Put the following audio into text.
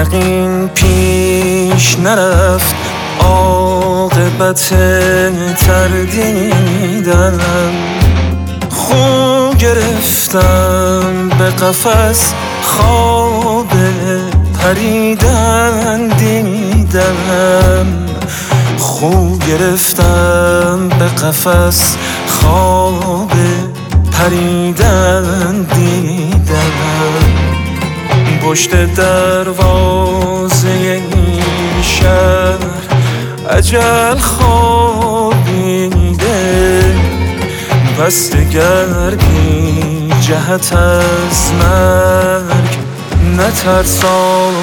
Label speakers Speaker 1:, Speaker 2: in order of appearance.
Speaker 1: یقین پیش نرفت، عاقبت تردیدم. خو گرفتم به قفس، خواب پریدن دیدم. خو گرفتم به قفس، خواب پریدن دیدم. پشت دروازه این شهر اجل خوابیده، پس دگر بی جهت از مرگ نترسان